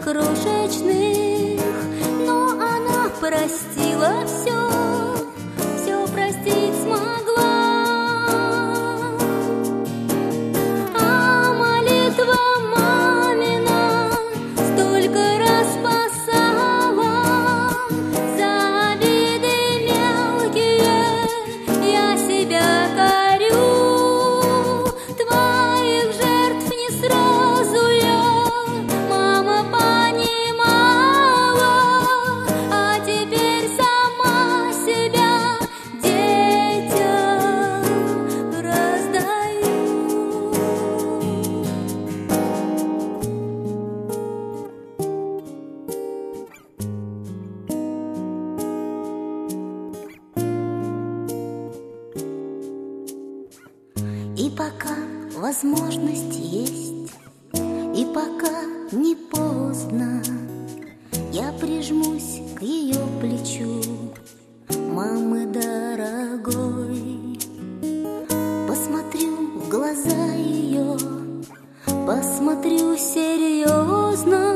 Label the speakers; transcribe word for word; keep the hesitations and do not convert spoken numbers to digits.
Speaker 1: крошечных, но она простила все, все простить смогла. А молитва мамина столько раз спасала. За обиды мелкие я себя корю. Твоих жертв не сразу я, мама, понимала, а теперь сама себя детям раздаю. И пока возможность есть, и пока не поздно, я прижмусь к ее плечу, мамы дорогой. Посмотрю в глаза ее, посмотрю серьезно,